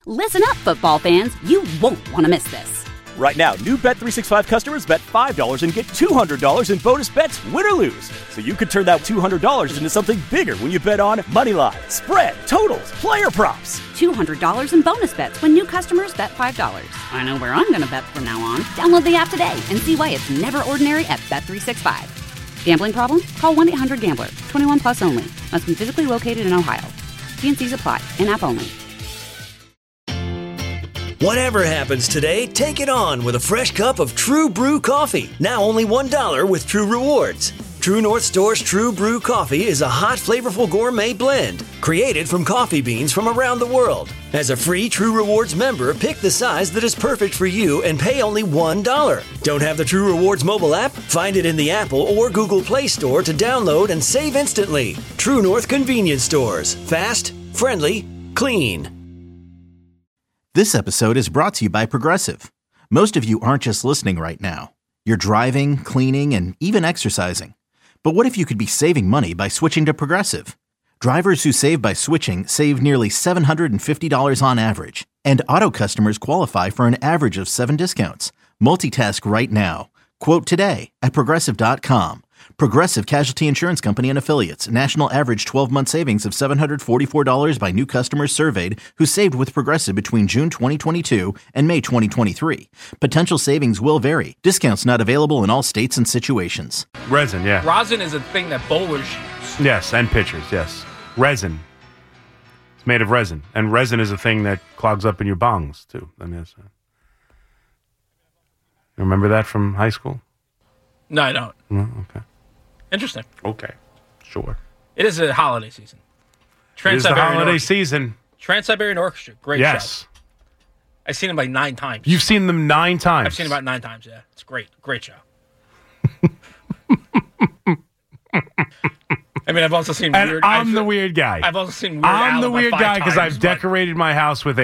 Listen up, football fans. You won't want to miss this. Right now, new Bet365 customers bet $5 and get $200 in bonus bets, win or lose. So you could turn that $200 into something bigger when you bet on money line, spread, totals, player props. $200 in bonus bets when new customers bet $5. I know where I'm going to bet from now on. Download the app today and see why it's never ordinary at Bet365. Gambling problem? Call 1-800-GAMBLER. 21 plus only. Must be physically located in Ohio. T&Cs apply. In-app only. Whatever happens today, take it on with a fresh cup of True Brew coffee. Now only $1 with True Rewards. True North Store's True Brew coffee is a hot, flavorful gourmet blend created from coffee beans from around the world. As a free True Rewards member, pick the size that is perfect for you and pay only $1. Don't have the True Rewards mobile app? Find it in the Apple or Google Play Store to download and save instantly. True North Convenience Stores. Fast, friendly, clean. This episode is brought to you by Progressive. Most of you aren't just listening right now. You're driving, cleaning, and even exercising. But what if you could be saving money by switching to Progressive? Drivers who save by switching save nearly $750 on average. And auto customers qualify for an average of 7 discounts. Multitask right now. Quote today at Progressive.com. Progressive Casualty Insurance Company and Affiliates. National average 12-month savings of $744 by new customers surveyed who saved with Progressive between June 2022 and May 2023. Potential savings will vary. Discounts not available in all states and situations. Resin, yeah. Rosin is a thing that bowlers use. Yes, and pitchers, yes. Resin. It's made of resin. And resin is a thing that clogs up in your bongs, too. I mean, you remember that from high school? No, I don't. No? Okay. Interesting. Okay. Sure. It is a holiday season. It is the holiday season. Trans-Siberian Orchestra. Great show. I've seen them like 9 times. You've seen them 9 times? I've seen them about 9 times, yeah. It's great. Great show. I mean, I've also seen and weird... I'm the weird guy. I've also seen Weird I'm Al the weird guy because I've but... decorated my house with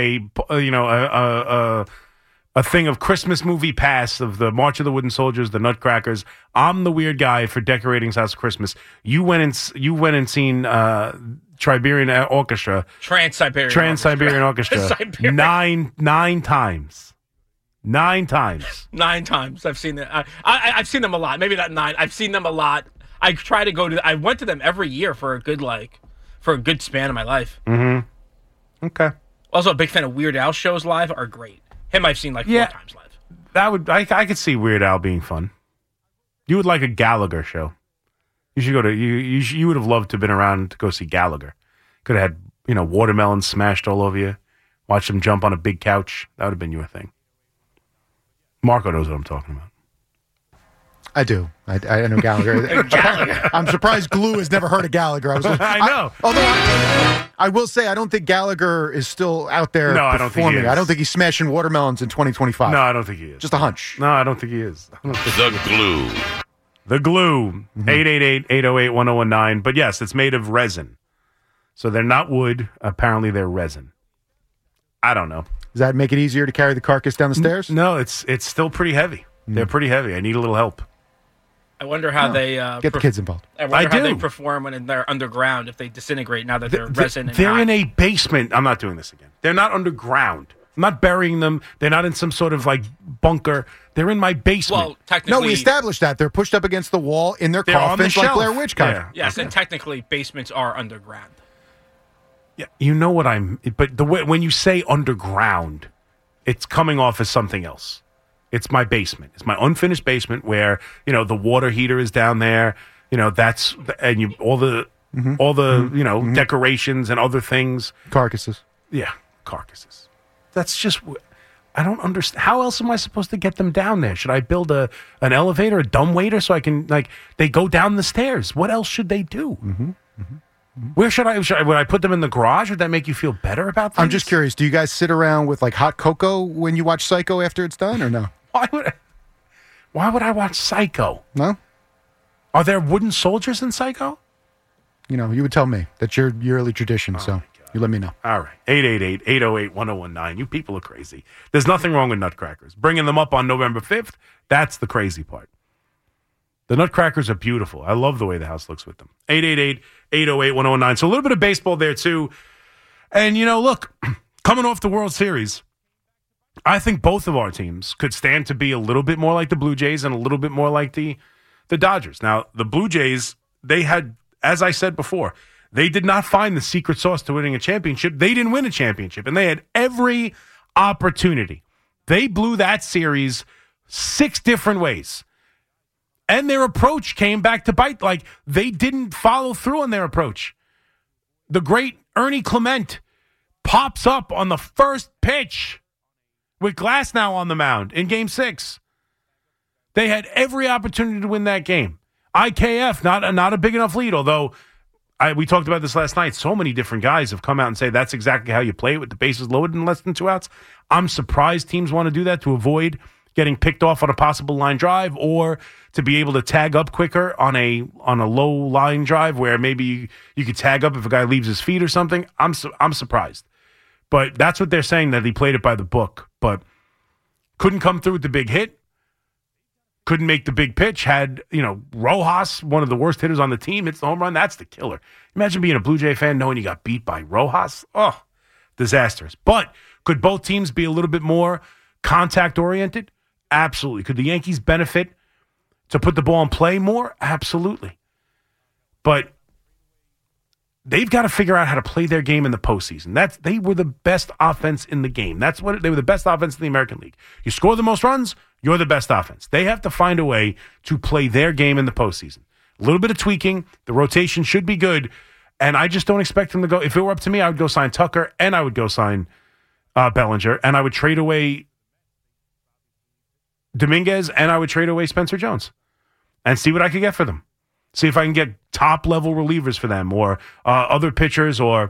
a thing of Christmas movie pass of the March of the Wooden Soldiers, the Nutcrackers. I'm the weird guy for decorating his house for Christmas. You went and seen Trans-Siberian Orchestra. Trans-Siberian Orchestra. Nine times. 9 times. 9 times. I've seen it. I've seen them a lot. Maybe not 9. I've seen them a lot. I try to go to. I went to them every year for a good span of my life. Mm-hmm. Okay. Also, a big fan of Weird Al shows live. Are great. Him I've seen like 4 times live. I could see Weird Al being fun. You would like a Gallagher show. You should go to you would have loved to have been around to go see Gallagher. Could have had watermelons smashed all over you. Watch them jump on a big couch. That would have been your thing. Marco knows what I'm talking about. I do. I know Gallagher. Gallagher. I'm surprised Glue has never heard of Gallagher. I know. Although I will say, I don't think Gallagher is still out there performing. I don't think he is. I don't think he's smashing watermelons in 2025. No, I don't think he is. Just a hunch. No, I don't think he is. The Glue. The Glue. 888-808-1019. But yes, it's made of resin. So they're not wood. Apparently they're resin. I don't know. Does that make it easier to carry the carcass down the stairs? No, it's still pretty heavy. They're pretty heavy. I need a little help. I wonder how they get the kids involved. I wonder how they perform when they're underground if they disintegrate now that they're resin. They're in a basement. I'm not doing this again. They're not underground. I'm not burying them. They're not in some sort of like bunker. They're in my basement. Well, technically, no, we established that they're pushed up against the wall in their coffins, like Blair Witch kind of. Yes, and technically basements are underground. Yeah, you know what I'm. But when you say underground, it's coming off as something else. It's my basement. It's my unfinished basement where, the water heater is down there. All the decorations and other things. Carcasses. Yeah, carcasses. That's just, I don't understand. How else am I supposed to get them down there? Should I build an elevator, a dumbwaiter, so I can, they go down the stairs? What else should they do? Mm-hmm. Mm-hmm. Where would I put them in the garage? Would that make you feel better about things? I'm just curious. Do you guys sit around with hot cocoa when you watch Psycho after it's done, or no? Why would I watch Psycho? No? Are there wooden soldiers in Psycho? You would tell me. That's your yearly tradition, so you let me know. All right. 888-808-1019. You people are crazy. There's nothing wrong with Nutcrackers. Bringing them up on November 5th, that's the crazy part. The Nutcrackers are beautiful. I love the way the house looks with them. 888-808-1019. So a little bit of baseball there, too. And, look, coming off the World Series, I think both of our teams could stand to be a little bit more like the Blue Jays and a little bit more like the Dodgers. Now, the Blue Jays, they had, as I said before, they did not find the secret sauce to winning a championship. They didn't win a championship, and they had every opportunity. They blew that series 6 different ways. And their approach came back to bite. Like, they didn't follow through on their approach. The great Ernie Clement pops up on the first pitch with Glasnow on the mound in Game 6. They had every opportunity to win that game. IKF, not a big enough lead, although we talked about this last night. So many different guys have come out and say that's exactly how you play it with the bases loaded in less than 2 outs. I'm surprised teams want to do that to avoid getting picked off on a possible line drive or to be able to tag up quicker on a low line drive where maybe you could tag up if a guy leaves his feet or something. I'm surprised. But that's what they're saying, that he played it by the book. But couldn't come through with the big hit. Couldn't make the big pitch. Had, Rojas, one of the worst hitters on the team, hits the home run. That's the killer. Imagine being a Blue Jay fan knowing you got beat by Rojas. Oh, disastrous. But could both teams be a little bit more contact-oriented? Absolutely. Could the Yankees benefit to put the ball in play more? Absolutely. But they've got to figure out how to play their game in the postseason. They were the best offense in the game. They were the best offense in the American League. You score the most runs, you're the best offense. They have to find a way to play their game in the postseason. A little bit of tweaking. The rotation should be good. And I just don't expect them to go. If it were up to me, I would go sign Tucker and I would go sign Bellinger. And I would trade away Dominguez and I would trade away Spencer Jones and see what I could get for them. See if I can get top-level relievers for them or other pitchers or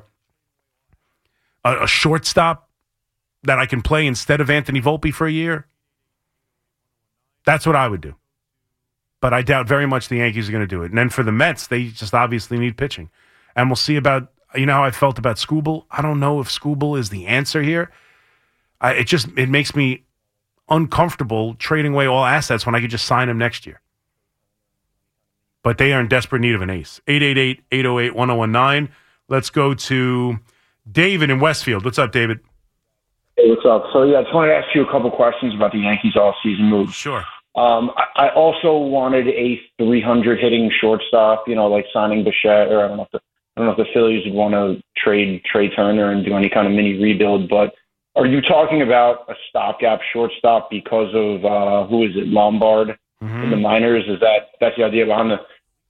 a shortstop that I can play instead of Anthony Volpe for a year. That's what I would do. But I doubt very much the Yankees are going to do it. And then for the Mets, they just obviously need pitching. And we'll see about, how I felt about Skubal. I don't know if Skubal is the answer here. It makes me uncomfortable trading away all assets when I could just sign him next year. But they are in desperate need of an ace. 888-808-1019. Let's go to David in Westfield. What's up, David? Hey, what's up? So, I just wanted to ask you a couple questions about the Yankees off-season moves. Sure. I also wanted a 300 hitting shortstop, like signing Bichette, or I don't know if the Phillies would want to trade Trey Turner and do any kind of mini rebuild, but are you talking about a stopgap shortstop because of, Lombard in the minors? That's the idea behind the...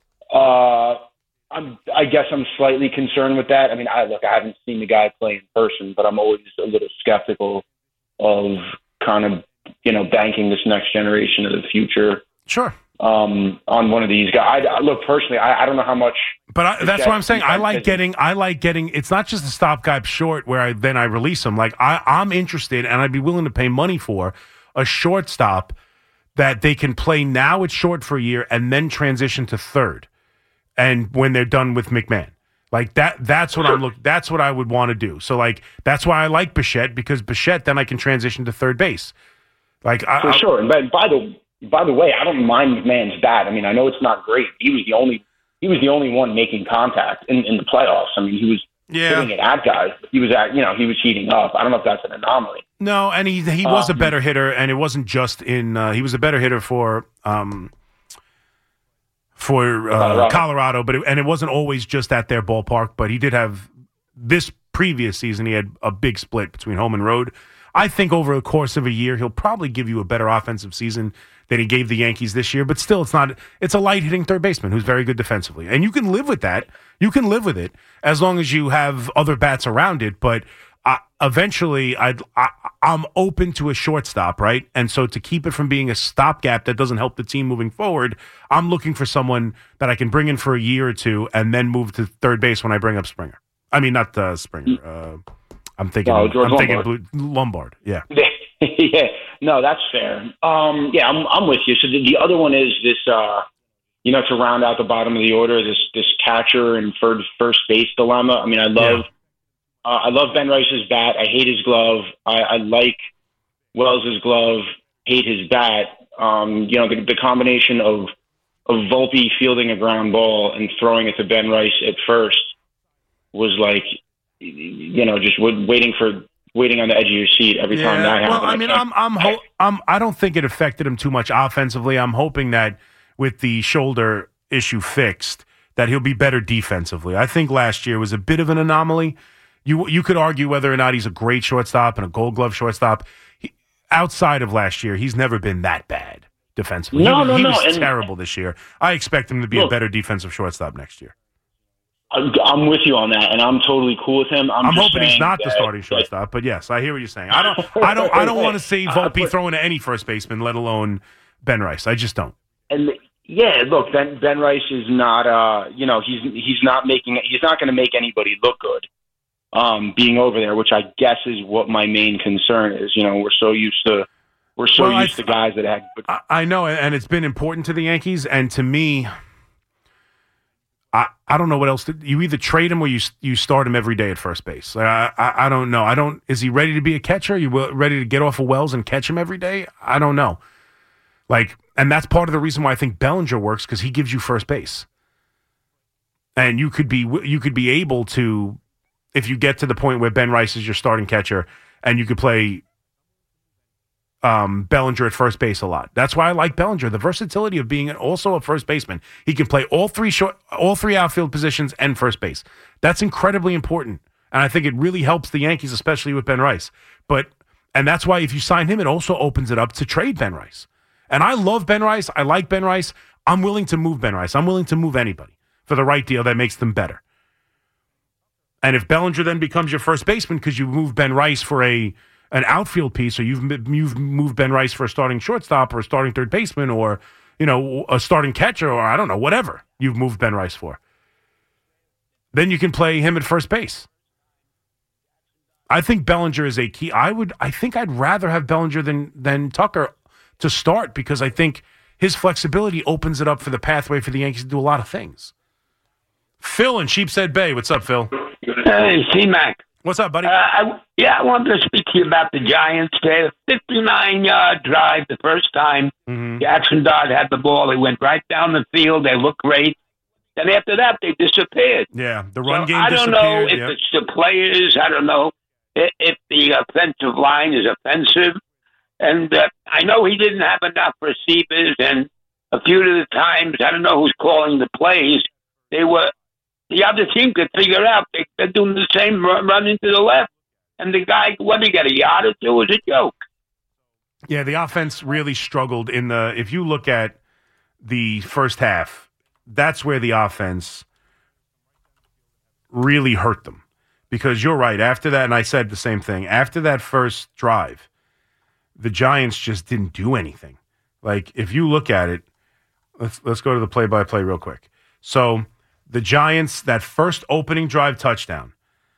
I guess I'm slightly concerned with that. I mean, I haven't seen the guy play in person, but I'm always a little skeptical of kind of, banking this next generation of the future. Sure. On one of these guys. Personally, I don't know how much. But that's what I'm saying. I like getting. It's not just a stopgap short where I release them. Like I'm interested, and I'd be willing to pay money for a shortstop that they can play now at short for a year and then transition to third. And when they're done with McMahon, like that's what that's what I would want to do. So that's why I like Bichette, because Bichette, then I can transition to third base. For sure. And by the way, I don't mind McMahon's bat. I mean, I know it's not great. He was the only one making contact in the playoffs. I mean, he was hitting it at guys. He was he was heating up. I don't know if that's an anomaly. No, and he was a better hitter, and it wasn't just in. He was a better hitter for Colorado, but it wasn't always just at their ballpark. But he did have this previous season. He had a big split between home and road. I think over the course of a year, he'll probably give you a better offensive season than he gave the Yankees this year. But still, it's a light hitting third baseman who's very good defensively, and you can live with that. You can live with it as long as you have other bats around it. But eventually, I'm open to a shortstop, right? And so to keep it from being a stopgap that doesn't help the team moving forward, I'm looking for someone that I can bring in for a year or two and then move to third base when I bring up Springer. I mean, not Springer. I'm thinking Lombard. Yeah. Yeah. No, that's fair. I'm with you. So the other one is this, to round out the bottom of the order, this catcher and first base dilemma. I mean, I love Ben Rice's bat. I hate his glove. I like Wells's glove. Hate his bat. The combination of Volpe fielding a ground ball and throwing it to Ben Rice at first was just waiting for waiting on the edge of your seat every time that happens. Well, I mean, I don't think it affected him too much offensively. I'm hoping that with the shoulder issue fixed, that he'll be better defensively. I think last year was a bit of an anomaly. You could argue whether or not he's a great shortstop and a Gold Glove shortstop. Outside of last year, he's never been that bad defensively. He was terrible this year. I expect him to be a better defensive shortstop next year. I'm with you on that, and I'm totally cool with him. I'm hoping he's not the starting shortstop, but yes, I hear what you're saying. I don't want to see Volpe throwing to any first baseman, let alone Ben Rice. I just don't. And yeah, look, Ben Rice is not. He's not going to make anybody look good. Being over there, which I guess is what my main concern is. We're so used to guys that had. I know, and it's been important to the Yankees, and to me. I don't know what else. You either trade him or you start him every day at first base. I don't know. Is he ready to be a catcher? Are you ready to get off of Wells and catch him every day? I don't know. And that's part of the reason why I think Bellinger works, because he gives you first base. And you could be able to, if you get to the point where Ben Rice is your starting catcher, and you could play Bellinger at first base a lot. That's why I like Bellinger. The versatility of being also a first baseman. He can play all three outfield positions and first base. That's incredibly important. And I think it really helps the Yankees, especially with Ben Rice. And that's why if you sign him, it also opens it up to trade Ben Rice. And I love Ben Rice. I like Ben Rice. I'm willing to move Ben Rice. I'm willing to move anybody for the right deal that makes them better. And if Bellinger then becomes your first baseman because you move Ben Rice for an outfield piece, or you've moved Ben Rice for a starting shortstop or a starting third baseman, or a starting catcher, or I don't know, whatever you've moved Ben Rice for, then you can play him at first base. I think Bellinger is a key. I think I'd rather have Bellinger than Tucker to start, because I think his flexibility opens it up for the pathway for the Yankees to do a lot of things. Phil in Sheepshead Bay, what's up, Phil? Hey, C-Mac. What's up, buddy? I wanted to speak to you about the Giants. They had a 59-yard drive the first time Jackson Dodd had the ball. They went right down the field. They looked great. Then after that, they disappeared. Yeah, the run game I don't disappeared. know if it's the players. I don't know if the offensive line is offensive. And I know he didn't have enough receivers, and a few of the times, I don't know who's calling the plays, the other team could figure out they're doing the same run into the left. And the guy, what did he get, a yard or two? Was a joke. Yeah, the offense really struggled if you look at the first half, that's where the offense really hurt them. Because you're right, after that, and I said the same thing, after that first drive, the Giants just didn't do anything. If you look at it, let's go to the play-by-play real quick. So the Giants, that first opening drive touchdown,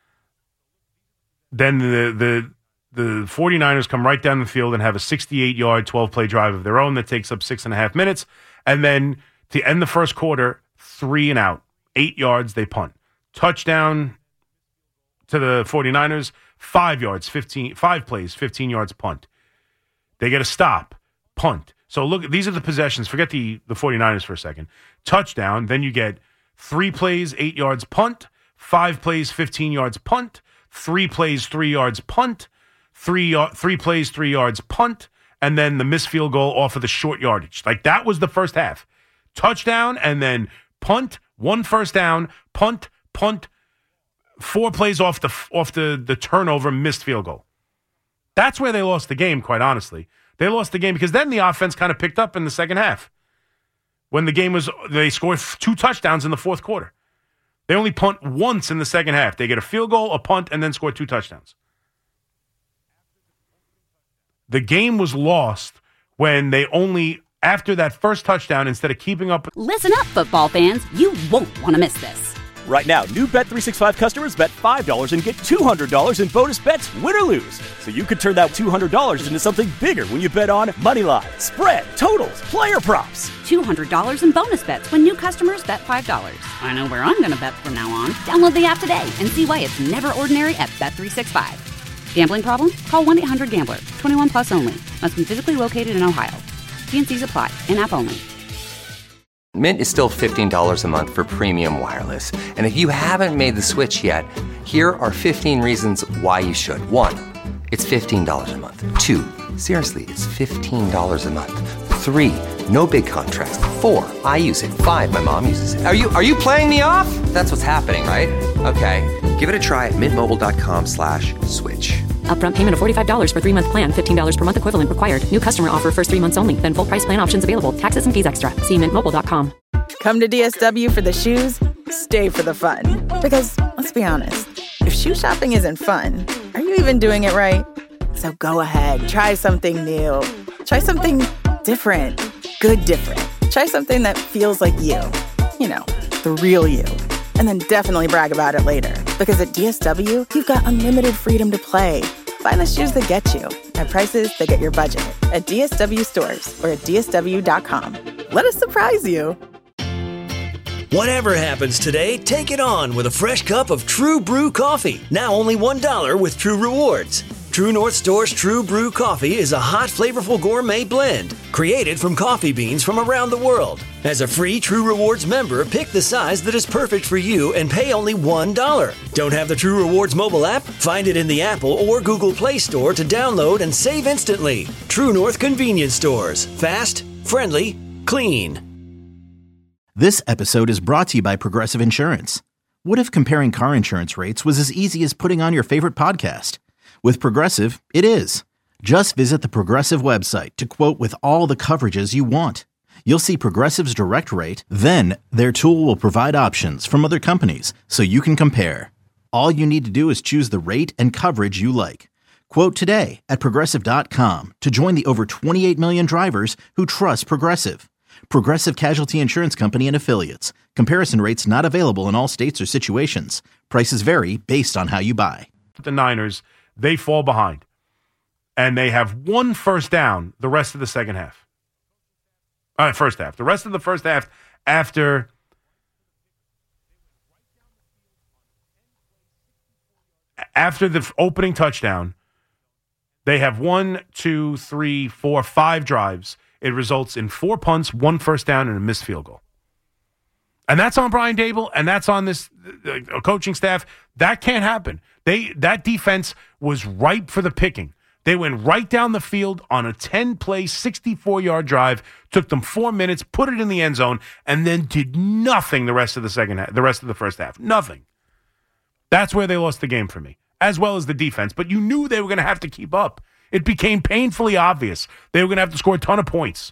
then the 49ers come right down the field and have a 68-yard, 12-play drive of their own that takes up 6.5 minutes. And then to end the first quarter, 3 and out, 8 yards, they punt. Touchdown to the 49ers, 5 yards, 5 plays, 15 yards, punt. They get a stop, punt. So look, these are the possessions. Forget the 49ers for a second. Touchdown, then you get 3 plays, 8 yards, punt. 5 plays, 15 yards, punt. 3 plays, 3 yards, punt. 3 plays, 3 yards, punt. And then the missed field goal off of the short yardage. That was the first half. Touchdown, and then punt, 1 first down, punt, 4 plays off the turnover, missed field goal. That's where they lost the game, quite honestly. They lost the game because then the offense kind of picked up in the second half. When the game they scored 2 touchdowns in the fourth quarter. They only punt once in the second half. They get a field goal, a punt, and then score 2 touchdowns. The game was lost when after that first touchdown, instead of keeping up. Listen up, football fans. You won't want to miss this. Right now, new Bet365 customers bet $5 and get $200 in bonus bets, win or lose. So you could turn that $200 into something bigger when you bet on moneyline, spread, totals, player props. $200 in bonus bets when new customers bet $5. I know where I'm going to bet from now on. Download the app today and see why it's never ordinary at Bet365. Gambling problem? Call 1-800-GAMBLER. 21 plus only. Must be physically located in Ohio. T&Cs apply. In-app only. Mint is still $15 a month for premium wireless. And if you haven't made the switch yet, here are 15 reasons why you should. 1, It's $15 a month. 2, seriously, it's $15 a month. 3, no big contracts. 4, I use it. 5, my mom uses it. Are you playing me off? That's what's happening, right? Okay, give it a try at mintmobile.com/switch. Upfront payment of $45 for 3-month plan. $15 per month equivalent required. New customer offer first 3 months only. Then full price plan options available. Taxes and fees extra. See mintmobile.com. Come to DSW for the shoes, stay for the fun. Because, let's be honest, if shoe shopping isn't fun, are you even doing it right? So go ahead, try something new. Try something different. Good different. Try something that feels like you. You know, the real you. And then definitely brag about it later. Because at DSW, you've got unlimited freedom to play. Find the shoes that get you at prices that get your budget at DSW stores or at DSW.com. Let us surprise you. Whatever happens today, take it on with a fresh cup of True Brew coffee. Now only $1 with True Rewards. True North Store's True Brew coffee is a hot, flavorful gourmet blend created from coffee beans from around the world. As a free True Rewards member, pick the size that is perfect for you and pay only $1. Don't have the True Rewards mobile app? Find it in the Apple or Google Play Store to download and save instantly. True North Convenience Stores. Fast, friendly, clean. This episode is brought to you by Progressive Insurance. What if comparing car insurance rates was as easy as putting on your favorite podcast? With Progressive, it is. Just visit the Progressive website to quote with all the coverages you want. You'll see Progressive's direct rate, then their tool will provide options from other companies so you can compare. All you need to do is choose the rate and coverage you like. Quote today at Progressive.com to join the over 28 million drivers who trust Progressive. Progressive Casualty Insurance Company and Affiliates. Comparison rates not available in all states or situations. Prices vary based on how you buy. The Niners, they fall behind. And they have one first down the rest of the second half. First half. The rest of the first half after the opening touchdown, they have 1, 2, 3, 4, 5 drives. It results in 4 punts, 1 first down, and a missed field goal. And that's on Brian Daboll, and that's on this coaching staff. That can't happen. That defense was ripe for the picking. They went right down the field on a 10-play, 64-yard drive, took them 4 minutes, put it in the end zone, and then did nothing the rest of the first half. Nothing. That's where they lost the game for me, as well as the defense. But you knew they were going to have to keep up. It became painfully obvious they were going to have to score a ton of points.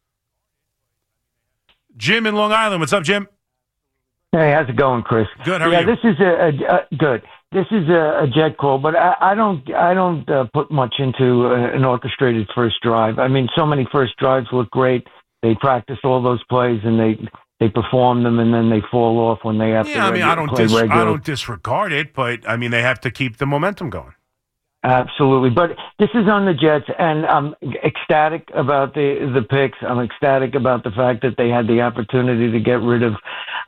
Jim in Long Island. What's up, Jim? Hey, how's it going, Chris? Good. How are you? This is good. This is a jet call, but I don't put much into an orchestrated first drive. I mean, so many first drives look great. They practice all those plays and they perform them, and then they fall off when they have to. Yeah, I mean, I don't disregard it, but I mean, they have to keep the momentum going. Absolutely. But this is on the Jets, and I'm ecstatic about the picks. I'm ecstatic about the fact that they had the opportunity to get rid of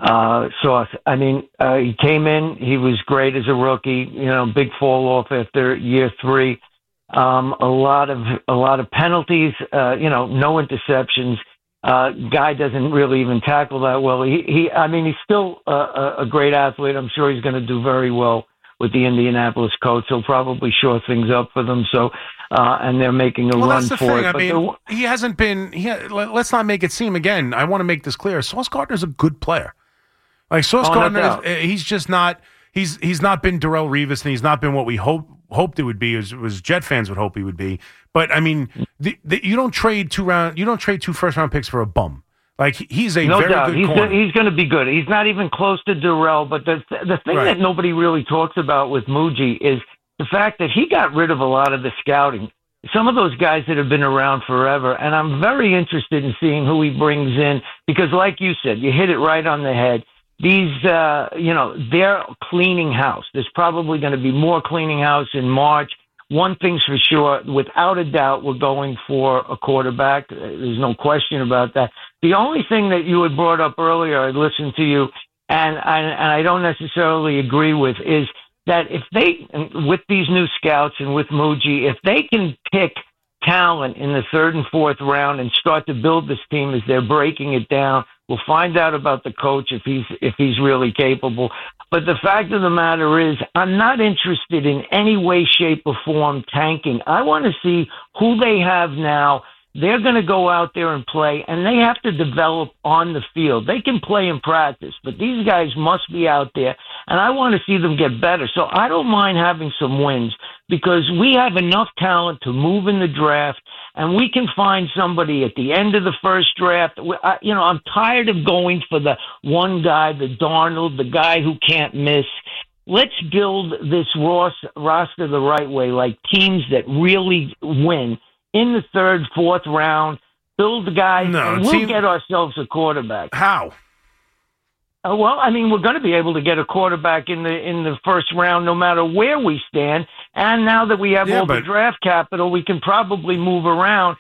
Sauce. I mean, he came in, he was great as a rookie, big fall off after year 3. A lot of penalties, no interceptions. Guy doesn't really even tackle that well. He's still a great athlete. I'm sure he's going to do very well with the Indianapolis coach. He'll probably shore things up for them. So, and they're making a run for it. I mean, he hasn't been. Let's not make it seem again. I want to make this clear. Sauce Gardner's a good player. Like Sauce Gardner, he's just not. He's not been Darrelle Revis, and he's not been what we hoped it would be. Was Jet fans would hope he would be. But I mean, you don't trade 2 first round picks for a bum. Like, he's a very good corner. He's going to be good. He's not even close to Darrelle, but the thing that nobody really talks about with Muji is the fact that he got rid of a lot of the scouting. Some of those guys that have been around forever, and I'm very interested in seeing who he brings in because, like you said, you hit it right on the head. These, they're cleaning house. There's probably going to be more cleaning house in March. One thing's for sure, without a doubt, we're going for a quarterback. There's no question about that. The only thing that you had brought up earlier, I listened to you, and I don't necessarily agree with, is that if they, with these new scouts and with Muji, if they can pick talent in the 3rd and 4th round and start to build this team as they're breaking it down We'll find out about the coach if he's really capable. But the fact of the matter is, I'm not interested in any way, shape, or form tanking. I want to see who they have now. They're going to go out there and play, and they have to develop on the field. They can play in practice, but these guys must be out there, and I want to see them get better. So I don't mind having some wins because we have enough talent to move in the draft, and we can find somebody at the end of the first draft. I'm tired of going for the one guy, the Darnold, the guy who can't miss. Let's build this roster the right way, like teams that really win. In the third, fourth round, build the guys, and we'll get ourselves a quarterback. How? Well, I mean, we're going to be able to get a quarterback in the first round no matter where we stand. And now that we have the draft capital, we can probably move around.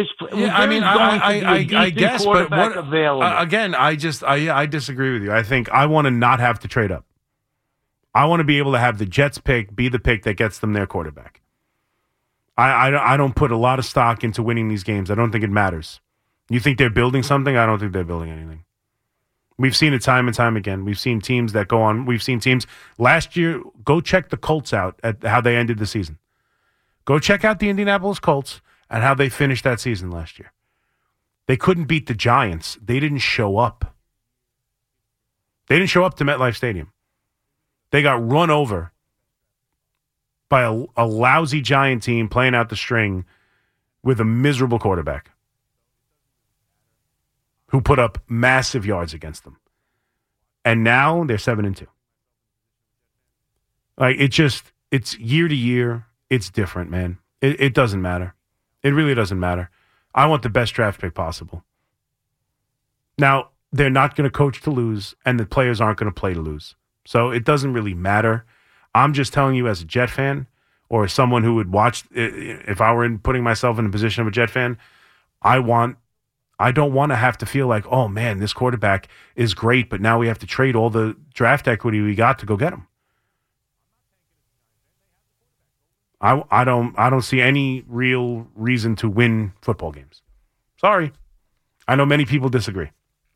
I guess, but what, available. Again, I disagree with you. I think I want to not have to trade up. I want to be able to have the Jets pick be the pick that gets them their quarterback. I don't put a lot of stock into winning these games. I don't think it matters. You think they're building something? I don't think they're building anything. We've seen it time and time again. We've seen teams that go on. We've seen teams last year. Go check the Colts out at how they ended the season. Go check out the Indianapolis Colts and how they finished that season last year. They couldn't beat the Giants. They didn't show up. They didn't show up to MetLife Stadium. They got run over by a lousy Giant team playing out the string with a miserable quarterback who put up massive yards against them. And now they're 7-2. Like, it's year to year. It's different, man. It doesn't matter. It really doesn't matter. I want the best draft pick possible. Now, they're not going to coach to lose, and the players aren't going to play to lose. So it doesn't really matter. I'm just telling you as a Jet fan or someone who would watch, if I were putting myself in the position of a Jet fan, I don't want to have to feel like, oh, man, this quarterback is great, but now we have to trade all the draft equity we got to go get him. I don't see any real reason to win football games. Sorry. I know many people disagree.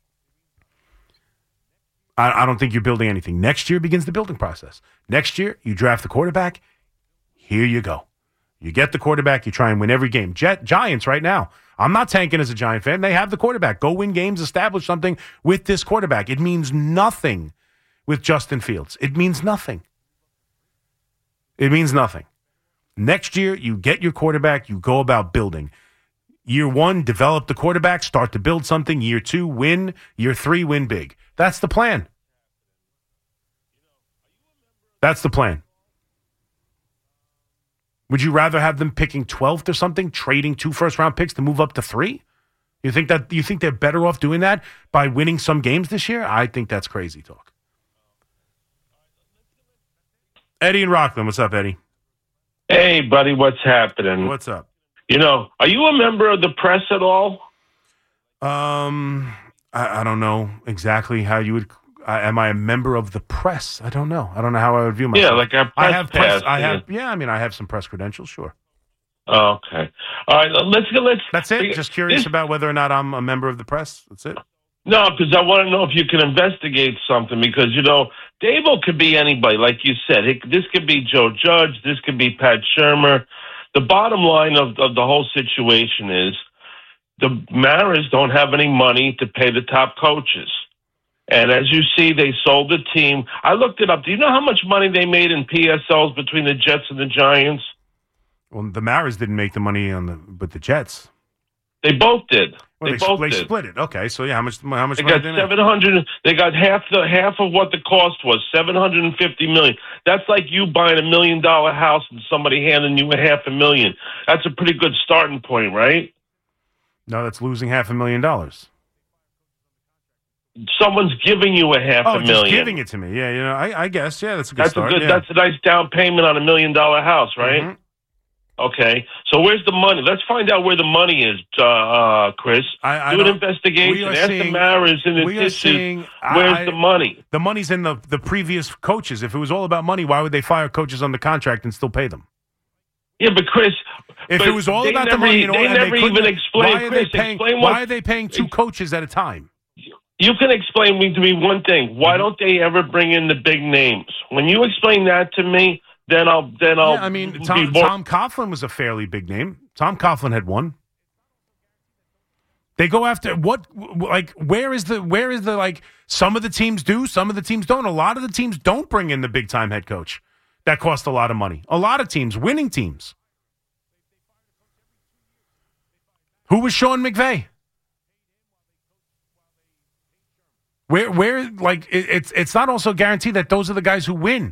I don't think you're building anything. Next year begins the building process. Next year, you draft the quarterback. Here you go. You get the quarterback. You try and win every game. Giants right now. I'm not tanking as a Giant fan. They have the quarterback. Go win games. Establish something with this quarterback. It means nothing with Justin Fields. It means nothing. It means nothing. Next year, you get your quarterback. You go about building. Year 1, develop the quarterback. Start to build something. Year 2, win. Year 3, win big. That's the plan. That's the plan. Would you rather have them picking 12th or something, trading 2 first-round picks to move up to 3? You think they're better off doing that by winning some games this year? I think that's crazy talk. Eddie in Rockland. What's up, Eddie? Hey, buddy, what's happening? What's up? Are you a member of the press at all? I don't know exactly how you would. Am I a member of the press? I don't know. I don't know how I would view myself. Yeah, like a press pass. I have some press credentials, sure. Okay. All right, let's. That's it? Just curious about whether or not I'm a member of the press? That's it? No, because I want to know if you can investigate something because, Dable could be anybody, like you said. This could be Joe Judge. This could be Pat Shermer. The bottom line of the whole situation is the Maras don't have any money to pay the top coaches. And as you see, they sold the team. I looked it up. Do you know how much money they made in PSLs between the Jets and the Giants? Well, the Maras didn't make the money with the Jets. They both did. Well, they split it. Okay, so yeah, how much They money got did they make? 700. They got half of what the cost was. $750 million. That's like you buying $1 million house and somebody handing you $500,000. That's a pretty good starting point, right? No, that's losing $500,000. Someone's giving you $500,000. Oh, just giving it to me. Yeah, I guess. Yeah, that's a good start. That's a nice down payment on $1 million house, right? Mm-hmm. Okay, so where's the money? Let's find out where the money is, Chris. Do an investigation. Ask the Maras in the dishes. Where's the money? The money's in the previous coaches. If it was all about money, why would they fire coaches on the contract and still pay them? Yeah, but Chris, if it was all about the money, they never even explain. Why are they paying 2 coaches at a time? You can explain to me one thing. Why don't they ever bring in the big names? When you explain that to me, then I'll. Yeah, I mean, Tom Coughlin was a fairly big name. Tom Coughlin had one. They go after what? Like, where is the like? Some of the teams do, some of the teams don't. A lot of the teams don't bring in the big time head coach. That cost a lot of money. A lot of teams, winning teams. Who was Sean McVay? Where like it's not also guaranteed that those are the guys who win.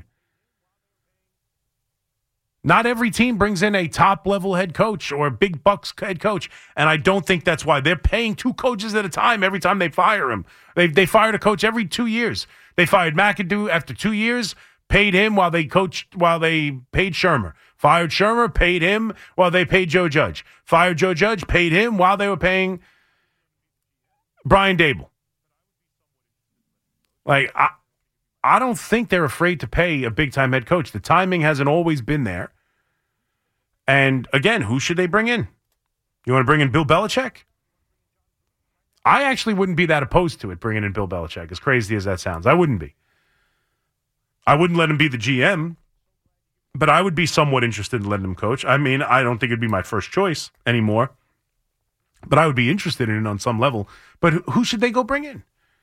Not every team brings in a top-level head coach or a big bucks head coach, and I don't think that's why. They're paying 2 coaches at a time every time they fire him. They fired a coach every 2 years. They fired McAdoo after 2 years, paid him while they paid Shermer. Fired Shermer, paid him while they paid Joe Judge. Fired Joe Judge, paid him while they were paying Brian Daboll. Like, I don't think they're afraid to pay a big-time head coach. The timing hasn't always been there. And, again, who should they bring in? You want to bring in Bill Belichick? I actually wouldn't be that opposed to it, bringing in Bill Belichick, as crazy as that sounds. I wouldn't be. I wouldn't let him be the GM, but I would be somewhat interested in letting him coach. I mean, I don't think it'd be my first choice anymore, but I would be interested in it on some level. But who should they go bring in?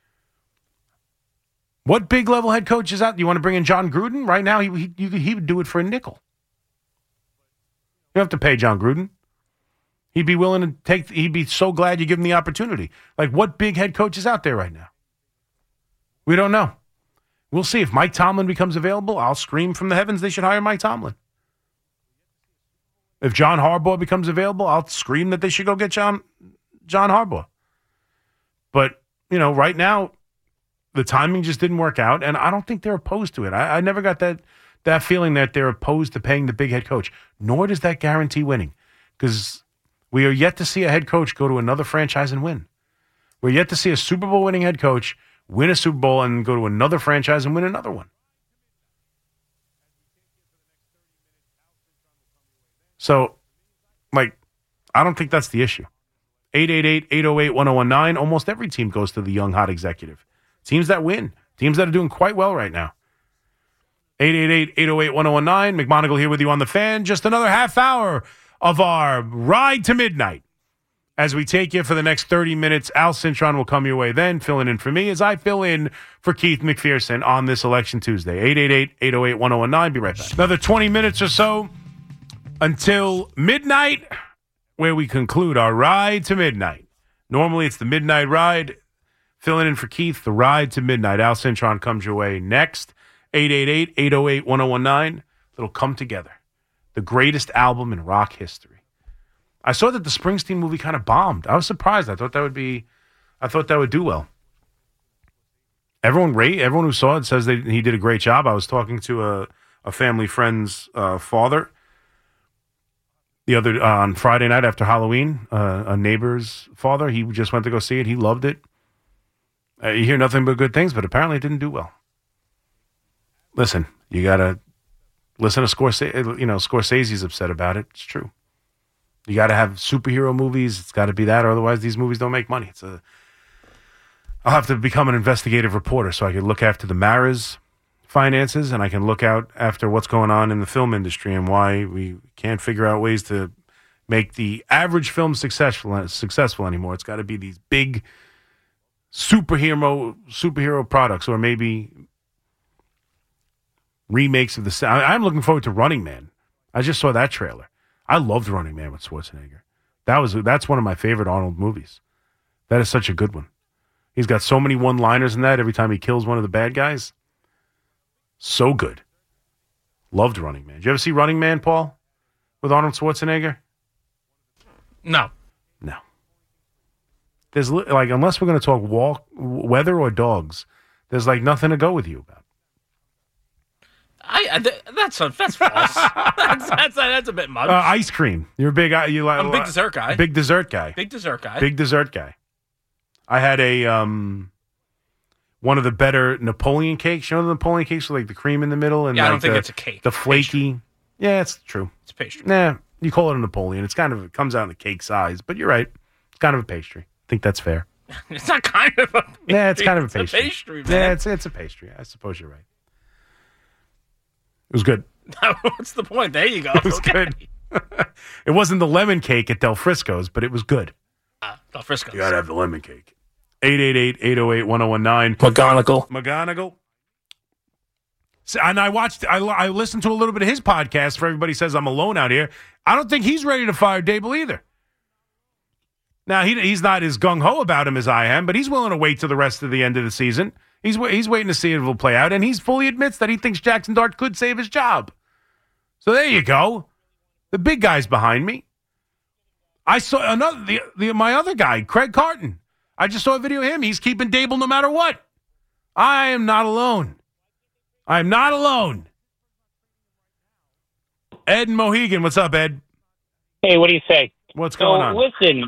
What big-level head coach is out? You want to bring in John Gruden? Right now, he would do it for a nickel. You don't have to pay John Gruden. He'd be willing to take. He'd be so glad you give him the opportunity. Like, what big head coach is out there right now? We don't know. We'll see. If Mike Tomlin becomes available, I'll scream from the heavens they should hire Mike Tomlin. If John Harbaugh becomes available, I'll scream that they should go get John Harbaugh. But, right now, the timing just didn't work out, and I don't think they're opposed to it. I never got that feeling that they're opposed to paying the big head coach, nor does that guarantee winning, because we are yet to see a head coach go to another franchise and win. We're yet to see a Super Bowl winning head coach win a Super Bowl and go to another franchise and win another one. So, I don't think that's the issue. 888-808-1019, almost every team goes to the young, hot executive. Teams that win. Teams that are doing quite well right now. 888-808-1019. McMonagle here with you on The Fan. Just another half hour of our ride to midnight. As we take you for the next 30 minutes, Al Cintron will come your way then, filling in for me as I fill in for Keith McPherson on this Election Tuesday. 888-808-1019. Be right back. Another 20 minutes or so until midnight, where we conclude our ride to midnight. Normally it's the midnight ride. Filling in for Keith, the ride to midnight. Al Cintron comes your way next. 888-808-1019. It'll come together. The greatest album in rock history. I saw that the Springsteen movie kind of bombed. I was surprised. I thought that would do well. Everyone who saw it says he did a great job. I was talking to a family friend's father on Friday night after Halloween. A neighbor's father. He just went to go see it. He loved it. You hear nothing but good things, but apparently it didn't do well. Listen, you got to listen to Scorsese. Scorsese's upset about it. It's true. You got to have superhero movies. It's got to be that, or otherwise these movies don't make money. I'll have to become an investigative reporter so I can look after the Maras finances, and I can look out after what's going on in the film industry and why we can't figure out ways to make the average film successful anymore. It's got to be these big superhero products, or maybe remakes of the. I'm looking forward to Running Man. I just saw that trailer. I loved Running Man with Schwarzenegger. That's one of my favorite Arnold movies. That is such a good one. He's got so many one-liners in that every time he kills one of the bad guys. So good. Loved Running Man. Did you ever see Running Man, Paul, with Arnold Schwarzenegger? No. There's unless we're going to talk weather or dogs, there's nothing to go with you about. That's false. that's a bit much. Ice cream. You're a big. I'm a big dessert guy. Big dessert guy. Big dessert guy. Big dessert guy. I had one of the better Napoleon cakes. You know the Napoleon cakes with the cream in the middle and I don't think it's a cake. The flaky. Pastry. Yeah, it's true. It's pastry. Nah, you call it a Napoleon. It comes out in the cake size, but you're right. It's kind of a pastry. I think that's fair. It's not kind of a pastry. Yeah, it's kind of a pastry. It's a pastry, man. Yeah, it's a pastry. I suppose you're right. It was good. What's the point? There you go. It was good. It wasn't the lemon cake at Del Frisco's, but it was good. Del Frisco's. You got to have the lemon cake. 888-808-1019. McGonigal. So, and I listened to a little bit of his podcast for Everybody Says I'm Alone Out Here. I don't think he's ready to fire Dable either. Now, he's not as gung-ho about him as I am, but he's willing to wait till the rest of the end of the season. He's waiting to see if it will play out, and he fully admits that he thinks Jackson Dart could save his job. So there you go. The big guy's behind me. I saw my other guy, Craig Carton. I just saw a video of him. He's keeping Dable no matter what. I am not alone. I'm not alone. Ed and Mohegan, what's up, Ed? Hey, what do you say? What's going on? Listen,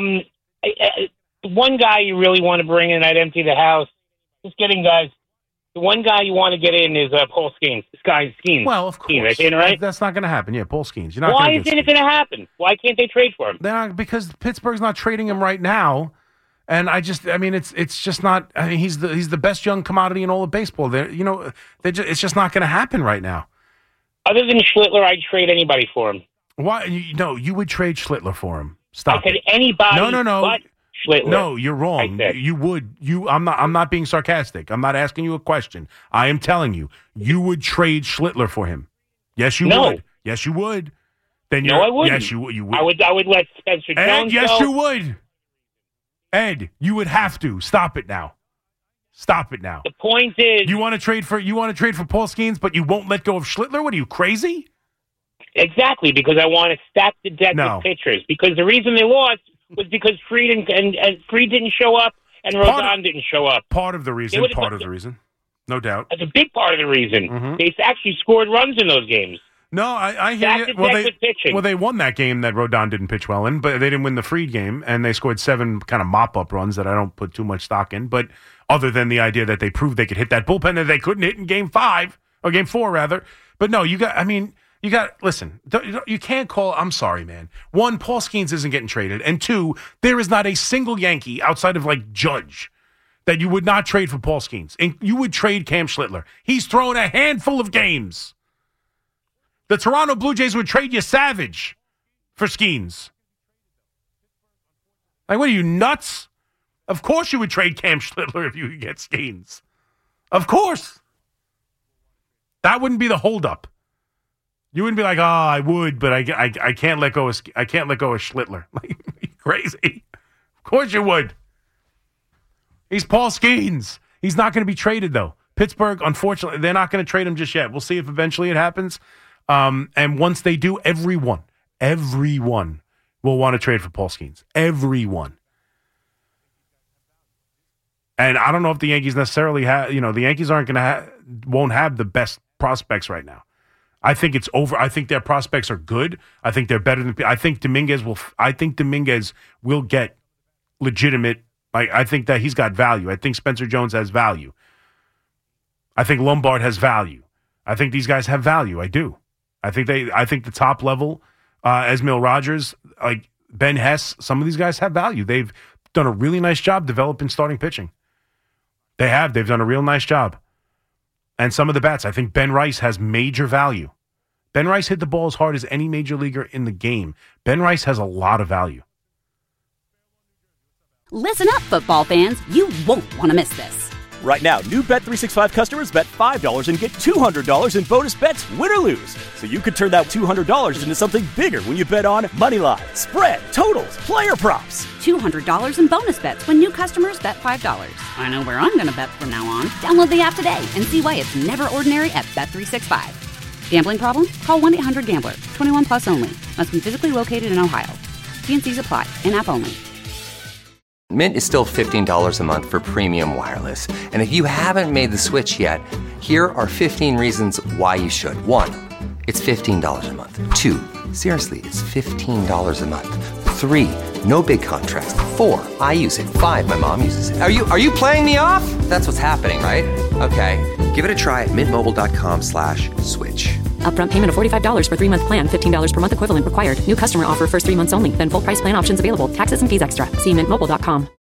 one guy you really want to bring in, I'd empty the house. Just kidding, guys. The one guy you want to get in is Paul Skeens. Skeens. Well, of course. Right? That's not going to happen. Yeah, Paul Skeens. Why isn't it going to happen? Why can't they trade for him? Because Pittsburgh's not trading him right now. And it's just not. I mean, he's the best young commodity in all of baseball. It's just not going to happen right now. Other than Schlittler, I'd trade anybody for him. Why? You would trade Schlittler for him. Stop. I said anybody. No. But Schlittler. No, you're wrong. You would. I'm not being sarcastic. I'm not asking you a question. I am telling you, you would trade Schlittler for him. Yes, you would. Yes, you would. Then no, I wouldn't. Yes, you would. I would let Spencer Jones go. Yes, you would. Ed, you would have to stop it now. Stop it now. The point is, you want to trade for Paul Skeens, but you won't let go of Schlittler. What are you, crazy? Exactly, because I want to stack the deck with pitchers. Because the reason they lost was because Fried and Fried didn't show up and Rodon didn't show up. Part of the reason. No doubt. That's a big part of the reason. Mm-hmm. They actually scored runs in those games. No, I hear you. They won that game that Rodon didn't pitch well in, but they didn't win the Fried game, and they scored 7 kind of mop-up runs that I don't put too much stock in. But other than the idea that they proved they could hit that bullpen that they couldn't hit in Game 4, rather. But no, listen, you can't call, I'm sorry, man. 1, Paul Skeens isn't getting traded, and 2, there is not a single Yankee outside of like Judge that you would not trade for Paul Skeens. And you would trade Cam Schlittler. He's thrown a handful of games. The Toronto Blue Jays would trade you Savage for Skeens. Like, what are you, nuts? Of course you would trade Cam Schlittler if you could get Skeens. Of course. That wouldn't be the holdup. You wouldn't be like, I would, but I can't let go of Schlittler. Like, are you crazy? Of course you would. He's Paul Skeens. He's not going to be traded, though. Pittsburgh, unfortunately, they're not going to trade him just yet. We'll see if eventually it happens. And once they do, everyone will want to trade for Paul Skeens. Everyone. And I don't know if the Yankees necessarily have, the Yankees won't have the best prospects right now. I think it's over. I think their prospects are good. I think they're better than, I think Dominguez will get legitimate. I think that he's got value. I think Spencer Jones has value. I think Lombard has value. I think these guys have value. I do. I think the top level, Esmil Rogers, like Ben Hess, some of these guys have value. They've done a really nice job developing starting pitching. They have. They've done a real nice job. And some of the bats, I think Ben Rice has major value. Ben Rice hit the ball as hard as any major leaguer in the game. Ben Rice has a lot of value. Listen up, football fans. You won't want to miss this. Right now, new Bet365 customers bet $5 and get $200 in bonus bets, win or lose. So you could turn that $200 into something bigger when you bet on Moneyline, spread, totals, player props. $200 in bonus bets when new customers bet $5. I know where I'm going to bet from now on. Download the app today and see why it's never ordinary at Bet365. Gambling problem? Call 1-800-GAMBLER. 21 plus only. Must be physically located in Ohio. T&Cs apply. In-app only. Mint is still $15 a month for premium wireless. And if you haven't made the switch yet, here are 15 reasons why you should. 1, it's $15 a month. 2, seriously, it's $15 a month. 3, no big contracts. 4, I use it. 5, my mom uses it. Are you playing me off? That's what's happening, right? Okay, give it a try at mintmobile.com/switch. Upfront payment of $45 for 3-month plan. $15 per month equivalent required. New customer offer first 3 months only. Then full price plan options available. Taxes and fees extra. See mintmobile.com.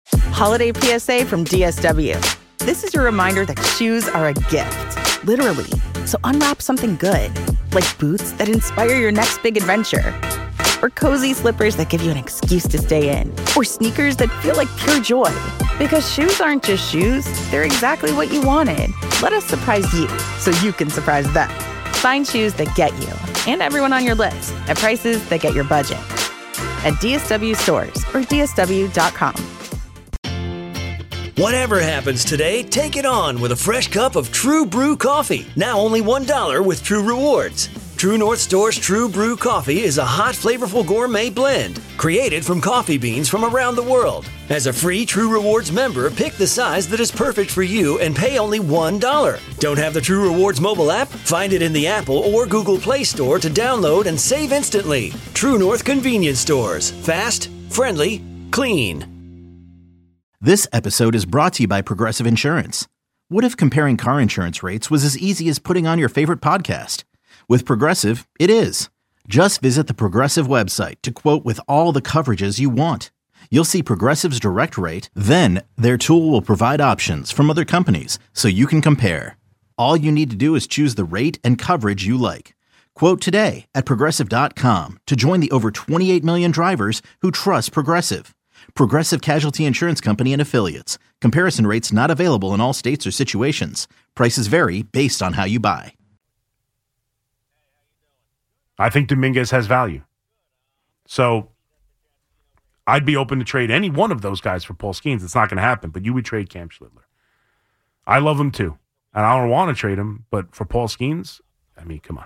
Holiday PSA from DSW. This is your reminder that shoes are a gift, literally. So unwrap something good, like boots that inspire your next big adventure, or cozy slippers that give you an excuse to stay in, or sneakers that feel like pure joy. Because shoes aren't just shoes, they're exactly what you wanted. Let us surprise you so you can surprise them. Find shoes that get you and everyone on your list at prices that get your budget. At DSW stores or DSW.com. Whatever happens today, take it on with a fresh cup of True Brew coffee. Now only $1 with True Rewards. True North Store's True Brew coffee is a hot, flavorful gourmet blend created from coffee beans from around the world. As a free True Rewards member, pick the size that is perfect for you and pay only $1. Don't have the True Rewards mobile app? Find it in the Apple or Google Play Store to download and save instantly. True North Convenience Stores. Fast, friendly, clean. This episode is brought to you by Progressive Insurance. What if comparing car insurance rates was as easy as putting on your favorite podcast? With Progressive, it is. Just visit the Progressive website to quote with all the coverages you want. You'll see Progressive's direct rate, then their tool will provide options from other companies so you can compare. All you need to do is choose the rate and coverage you like. Quote today at Progressive.com to join the over 28 million drivers who trust Progressive. Progressive Casualty Insurance Company and Affiliates. Comparison rates not available in all states or situations. Prices vary based on how you buy. I think Dominguez has value. So I'd be open to trade any one of those guys for Paul Skeens. It's not going to happen, but you would trade Cam Schlittler. I love him too. And I don't want to trade him, but for Paul Skeens, I mean, come on.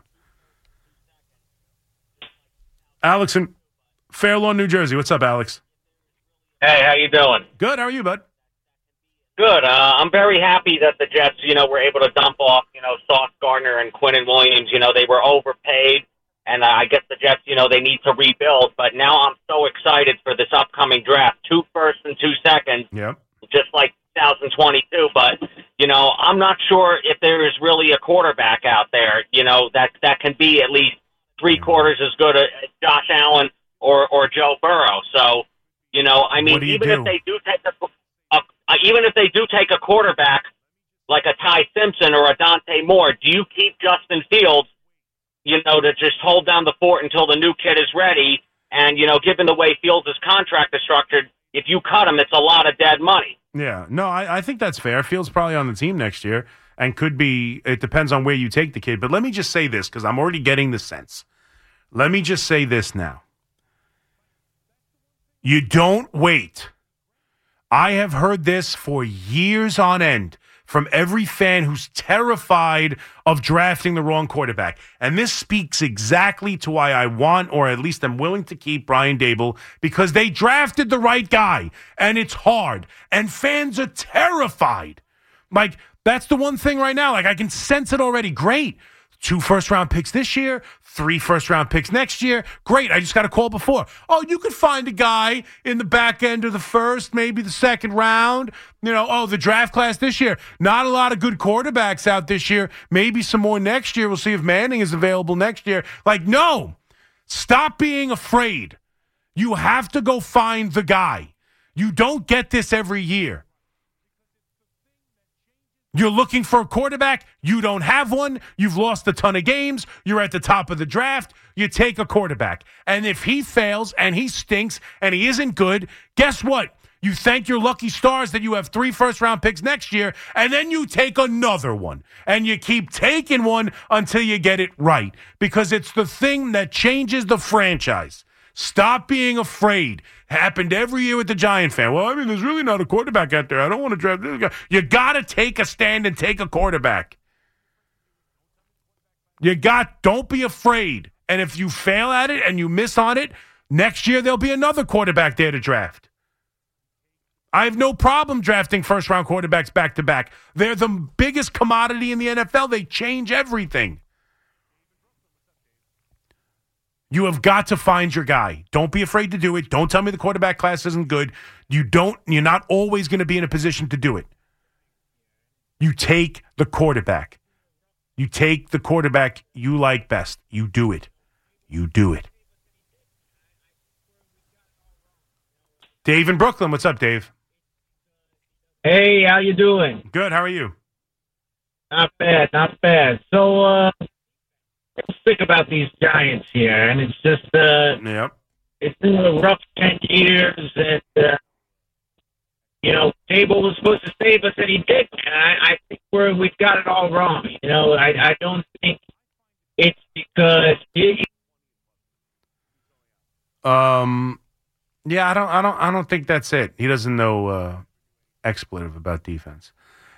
Alex in Fair Lawn, New Jersey. What's up, Alex? Hey, how you doing? Good. How are you, bud? Good. I'm very happy that the Jets, were able to dump off, Sauce Gardner and Quinnen Williams. They were overpaid, and I guess the Jets, they need to rebuild. But now I'm so excited for this upcoming draft. 2 firsts and 2 seconds, yep. Just like 2022. But, I'm not sure if there is really a quarterback out there, that can be at least 3/4 as good as Josh Allen or Joe Burrow. So, even if they do take a quarterback like a Ty Simpson or a Dante Moore, do you keep Justin Fields, to just hold down the fort until the new kid is ready? And, given the way Fields' contract is structured, if you cut him, it's a lot of dead money. Yeah. No, I think that's fair. Fields probably on the team next year and could be, it depends on where you take the kid. But let me just say this, because I'm already getting the sense. Let me just say this now. You don't wait. I have heard this for years on end from every fan who's terrified of drafting the wrong quarterback. And this speaks exactly to why I want, or at least I'm willing to keep Brian Daboll, because they drafted the right guy, and it's hard. And fans are terrified. Like, that's the one thing right now. Like, I can sense it already. Great. 2 first-round picks this year, 3 first-round picks next year. Great. I just got a call before. Oh, you could find a guy in the back end of the first, maybe the second round. The draft class this year. Not a lot of good quarterbacks out this year. Maybe some more next year. We'll see if Manning is available next year. Like, no. Stop being afraid. You have to go find the guy. You don't get this every year. You're looking for a quarterback. You don't have one. You've lost a ton of games. You're at the top of the draft. You take a quarterback. And if he fails and he stinks and he isn't good, guess what? You thank your lucky stars that you have 3 first-round picks next year, and then you take another one. And you keep taking one until you get it right, because it's the thing that changes the franchise. Stop being afraid. Happened every year with the Giant fan. Well, there's really not a quarterback out there. I don't want to draft this guy. You got to take a stand and take a quarterback. Don't be afraid. And if you fail at it and you miss on it, next year there'll be another quarterback there to draft. I have no problem drafting first-round quarterbacks back-to-back. They're the biggest commodity in the NFL. They change everything. You have got to find your guy. Don't be afraid to do it. Don't tell me the quarterback class isn't good. You're not always going to be in a position to do it. You take the quarterback. You take the quarterback you like best. You do it. You do it. Dave in Brooklyn. What's up, Dave? Hey, how you doing? Good. How are you? Not bad, not bad. So, let's think about these Giants here, and it's just, it's been a rough 10 years, and, Dable was supposed to save us, and he did, and I think we've got it all wrong. I don't think it's because Yeah, I don't think that's it. He doesn't know expletive about defense.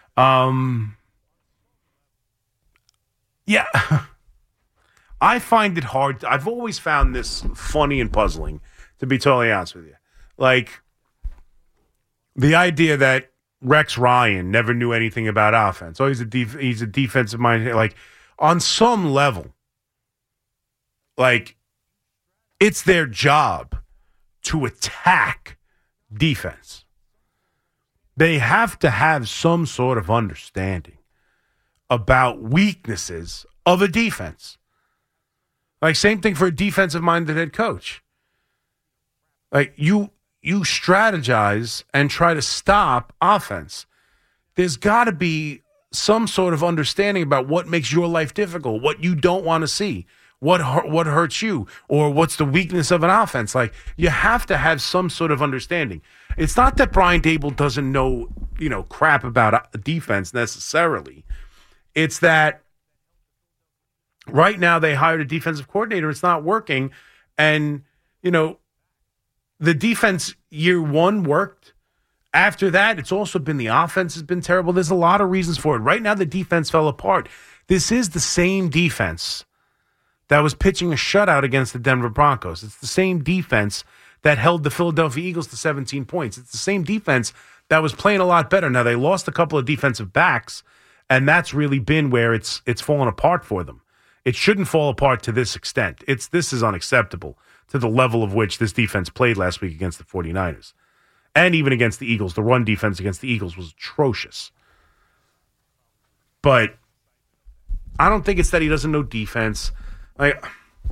Yeah. I find it hard. I've always found this funny and puzzling, to be totally honest with you. Like, the idea that Rex Ryan never knew anything about offense. Oh, he's a defensive mind. Like, on some level, like, it's their job to attack defense. They have to have some sort of understanding about weaknesses of a defense. Like, same thing for a defensive-minded head coach. Like, you strategize and try to stop offense. There's got to be some sort of understanding about what makes your life difficult, what you don't want to see, what hurts you, or what's the weakness of an offense. Like, you have to have some sort of understanding. It's not that Brian Dable doesn't know, crap about defense necessarily. It's that right now they hired a defensive coordinator. It's not working. And, the defense year one worked. After that, it's also been the offense has been terrible. There's a lot of reasons for it. Right now, the defense fell apart. This is the same defense that was pitching a shutout against the Denver Broncos. It's the same defense that held the Philadelphia Eagles to 17 points. It's the same defense that was playing a lot better. Now, they lost a couple of defensive backs, and that's really been where it's fallen apart for them. It shouldn't fall apart to this extent. This is unacceptable to the level of which this defense played last week against the 49ers. And even against the Eagles. The run defense against the Eagles was atrocious. But I don't think it's that he doesn't know defense. Like,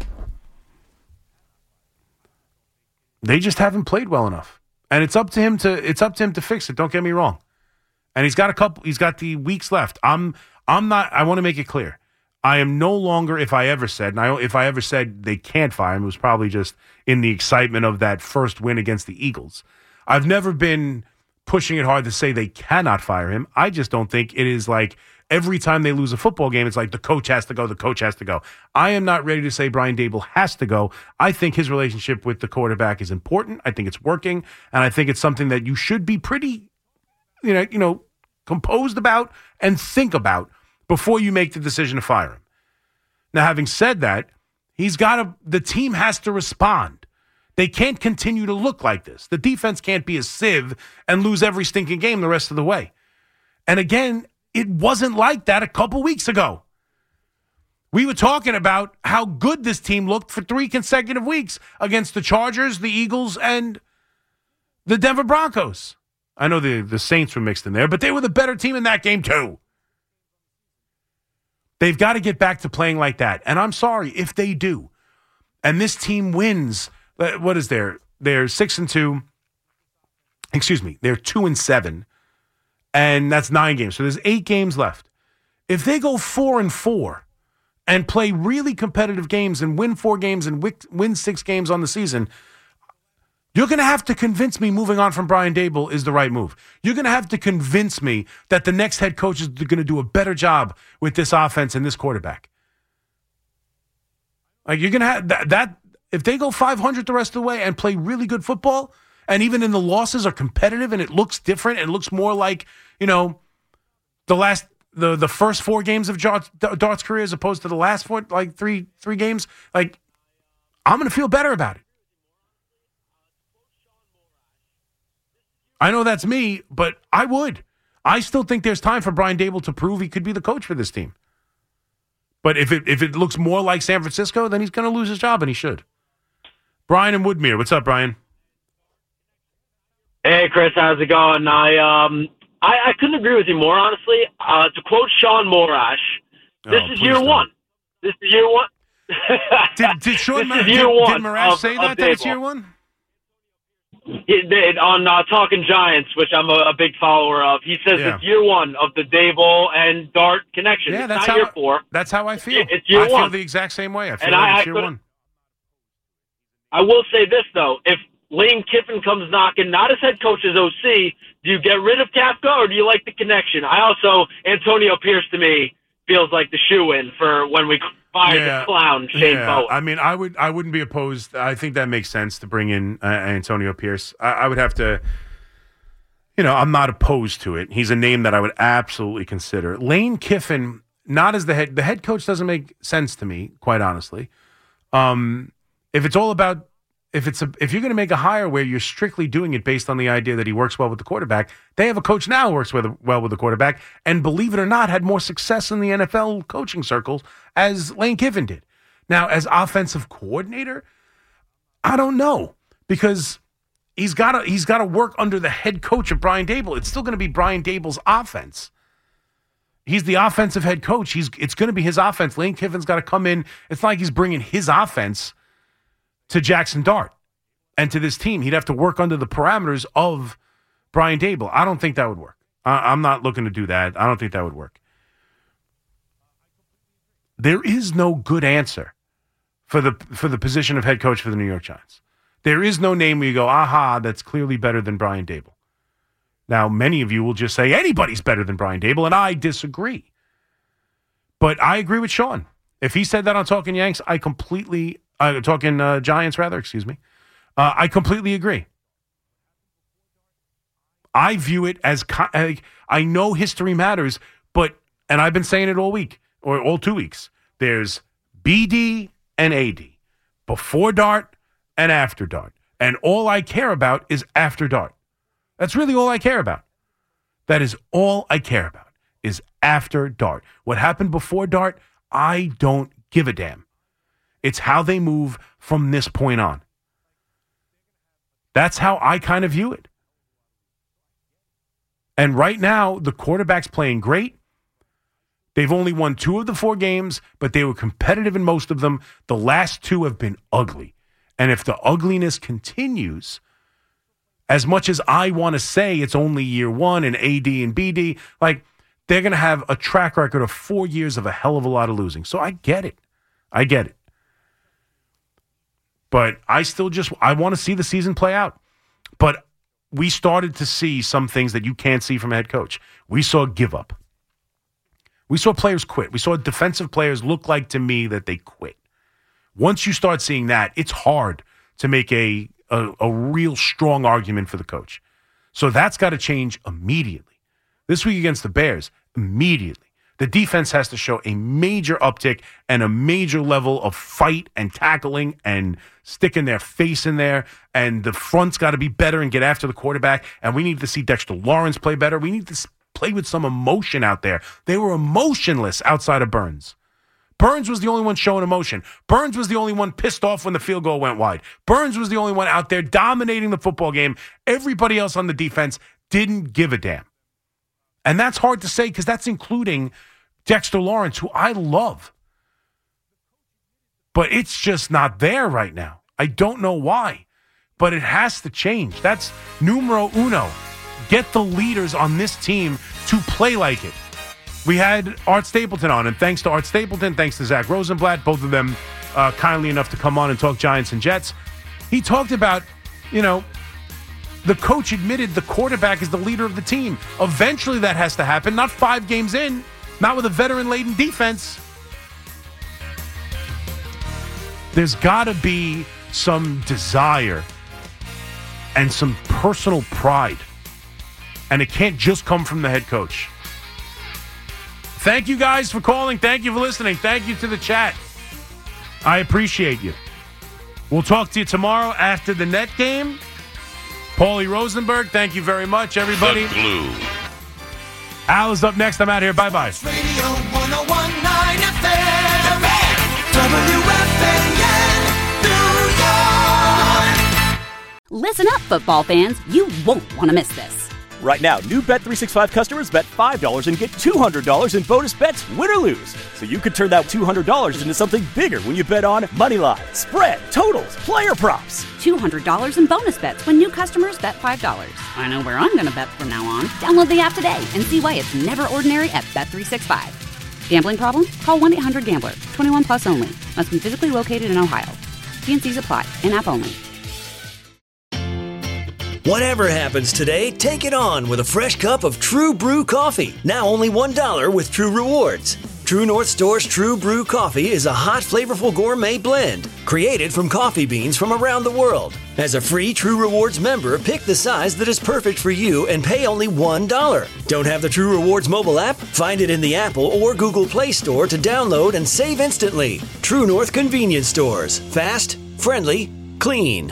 they just haven't played well enough. And it's up to him to fix it. Don't get me wrong. And he's got the weeks left. I want to make it clear. I am no longer, if I ever said they can't fire him, it was probably just in the excitement of that first win against the Eagles. I've never been pushing it hard to say they cannot fire him. I just don't think it is like every time they lose a football game, it's like the coach has to go, the coach has to go. I am not ready to say Brian Dable has to go. I think his relationship with the quarterback is important. I think it's working, and I think it's something that you should be pretty, composed about and think about before you make the decision to fire him. Now, having said that, the team has to respond. They can't continue to look like this. The defense can't be a sieve and lose every stinking game the rest of the way. And again, it wasn't like that a couple weeks ago. We were talking about how good this team looked for 3 consecutive weeks against the Chargers, the Eagles, and the Denver Broncos. I know the Saints were mixed in there, but they were the better team in that game too. They've got to get back to playing like that. And I'm sorry if they do. And this team wins. What is there? They're 6-2. Excuse me. They're 2-7. And that's 9 games. So there's 8 games left. If they go 4-4 and play really competitive games and win 4 games and win 6 games on the season, you're going to have to convince me moving on from Brian Dable is the right move. You're going to have to convince me that the next head coach is going to do a better job with this offense and this quarterback. Like, you're going to have that. If they go 500 the rest of the way and play really good football, and even in the losses are competitive and it looks different and looks more like, the first 4 games of Dart's career as opposed to the last 4, like three games, like, I'm going to feel better about it. I know that's me, but I would. I still think there's time for Brian Dable to prove he could be the coach for this team. But if it looks more like San Francisco, then he's going to lose his job, and he should. Brian in Woodmere. What's up, Brian? Hey, Chris. How's it going? I couldn't agree with you more, honestly. To quote Sean Morash, this is year one. This is year one. Did Morash say that it's year one? on Talking Giants, which I'm a big follower of, he says it's year one of the Dable and Dart connection. Yeah, it's that's not year 4. That's how I feel. It's year I one. feel the exact same way. I feel like it's year one. I will say this, though. If Lane Kiffin comes knocking, not as head coach, as OC, do you get rid of Kafka or do you like the connection? Antonio Pierce, to me, feels like the shoe-in for when we fire the clown, Shane Bowen. I mean, I wouldn't be opposed. I think that makes sense to bring in Antonio Pierce. I would have to, I'm not opposed to it. He's a name that I would absolutely consider. Lane Kiffin, not as the head coach doesn't make sense to me, quite honestly. If it's all about, if you're going to make a hire where you're strictly doing it based on the idea that he works well with the quarterback, they have a coach now who works well with the quarterback, and believe it or not, had more success in the NFL coaching circles as Lane Kiffin did. Now, as offensive coordinator, I don't know, because he's got to work under the head coach of Brian Daboll. It's still going to be Brian Dable's offense. He's the offensive head coach. It's going to be his offense. Lane Kiffin's got to come in. It's not like he's bringing his offense to Jackson Dart and to this team. He'd have to work under the parameters of Brian Daboll. I don't think that would work. I'm not looking to do that. I don't think that would work. There is no good answer for the position of head coach for the New York Giants. There is no name where you go, aha, that's clearly better than Brian Daboll. Now, many of you will just say anybody's better than Brian Daboll, and I disagree. But I agree with Sean. If he said that on Talking Yanks, Talking Giants, rather, excuse me. I completely agree. I view it as, I know history matters, and I've been saying it all week, or all 2 weeks. There's BD and AD, before Dart and after Dart. And all I care about is after Dart. That's really all I care about. That is all I care about, is after Dart. What happened before Dart, I don't give a damn. It's how they move from this point on. That's how I kind of view it. And right now, the quarterback's playing great. They've only won 2 of the 4 games, but they were competitive in most of them. The last 2 have been ugly. And if the ugliness continues, as much as I want to say it's only year 1 and AD and BD, they're going to have a track record of 4 years of a hell of a lot of losing. So I get it. But I want to see the season play out. But we started to see some things that you can't see from a head coach. We saw give up. We saw players quit. We saw defensive players look like, to me, that they quit. Once you start seeing that, it's hard to make a real strong argument for the coach. So that's got to change immediately. This week against the Bears, immediately. The defense has to show a major uptick and a major level of fight and tackling and sticking their face in there. And the front's got to be better and get after the quarterback. And we need to see Dexter Lawrence play better. We need to play with some emotion out there. They were emotionless outside of Burns. Burns was the only one showing emotion. Burns was the only one pissed off when the field goal went wide. Burns was the only one out there dominating the football game. Everybody else on the defense didn't give a damn. And that's hard to say because that's including Dexter Lawrence, who I love. But it's just not there right now. I don't know why, but it has to change. That's numero uno. Get the leaders on this team to play like it. We had Art Stapleton on, and thanks to Art Stapleton, thanks to Zach Rosenblatt, both of them kindly enough to come on and talk Giants and Jets. He talked about, the coach admitted the quarterback is the leader of the team. Eventually that has to happen, not 5 games in, not with a veteran-laden defense. There's got to be some desire and some personal pride. And it can't just come from the head coach. Thank you guys for calling. Thank you for listening. Thank you to the chat. I appreciate you. We'll talk to you tomorrow after the net game. Paulie Rosenberg, thank you very much, everybody. The Glue. Al is up next. I'm out here. Bye-bye. Radio 101.9 FM. WFAN, New York. Listen up, football fans. You won't want to miss this. Right now, new Bet365 customers bet $5 and get $200 in bonus bets, win or lose. So you could turn that $200 into something bigger when you bet on Moneyline, spread, totals, player props. $200 in bonus bets when new customers bet $5. I know where I'm going to bet from now on. Download the app today and see why it's never ordinary at Bet365. Gambling problem? Call 1-800-GAMBLER. 21 plus only. Must be physically located in Ohio. T&Cs apply. In-app only. Whatever happens today, take it on with a fresh cup of True Brew coffee. Now only $1 with True Rewards. True North Store's True Brew coffee is a hot, flavorful gourmet blend created from coffee beans from around the world. As a free True Rewards member, pick the size that is perfect for you and pay only $1. Don't have the True Rewards mobile app? Find it in the Apple or Google Play Store to download and save instantly. True North Convenience Stores. Fast, friendly, clean.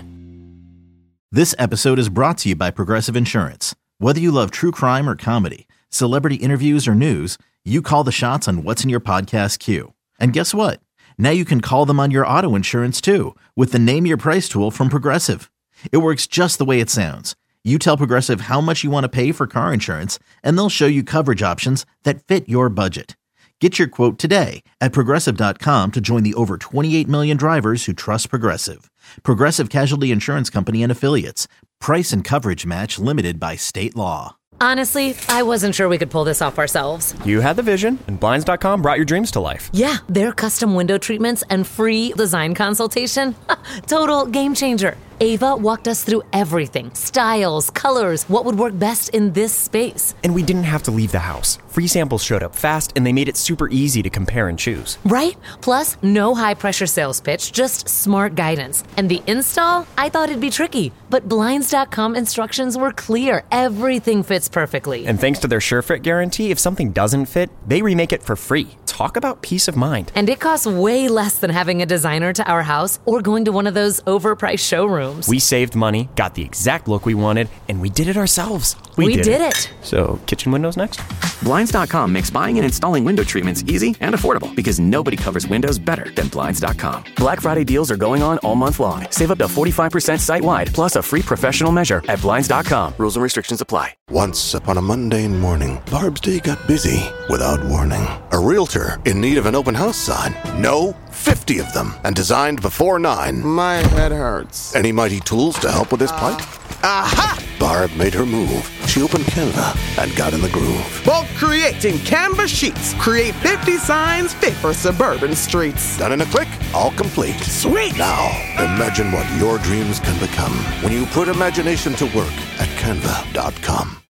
This episode is brought to you by Progressive Insurance. Whether you love true crime or comedy, celebrity interviews or news, you call the shots on what's in your podcast queue. And guess what? Now you can call them on your auto insurance too with the Name Your Price tool from Progressive. It works just the way it sounds. You tell Progressive how much you want to pay for car insurance, and they'll show you coverage options that fit your budget. Get your quote today at Progressive.com to join the over 28 million drivers who trust Progressive. Progressive Casualty Insurance Company and Affiliates. Price and coverage match limited by state law. Honestly, I wasn't sure we could pull this off ourselves. You had the vision, and Blinds.com brought your dreams to life. Yeah, their custom window treatments and free design consultation. Total game changer. Ava walked us through everything. Styles, colors, what would work best in this space. And we didn't have to leave the house. Free samples showed up fast, and they made it super easy to compare and choose. Right? Plus, no high-pressure sales pitch, just smart guidance. And the install? I thought it'd be tricky, but Blinds.com instructions were clear. Everything fits perfectly. And thanks to their SureFit guarantee, if something doesn't fit, they remake it for free. Talk about peace of mind. And it costs way less than having a designer to our house or going to one of those overpriced showrooms. We saved money, got the exact look we wanted, and we did it ourselves. We did it. So, kitchen windows next? Blinds.com makes buying and installing window treatments easy and affordable because nobody covers windows better than Blinds.com. Black Friday deals are going on all month long. Save up to 45% site-wide, plus a free professional measure at Blinds.com. Rules and restrictions apply. Once upon a mundane morning, Barb's day got busy without warning. A realtor in need of an open house sign. No, 50 of them, and designed before 9. My head hurts. Any mighty tools to help with this plight? Aha! Barb made her move. She opened Canva and got in the groove. Bulk creating Canva sheets. Create 50 signs fit for suburban streets. Done in a click, all complete. Sweet! Now, imagine what your dreams can become when you put imagination to work at Canva.com.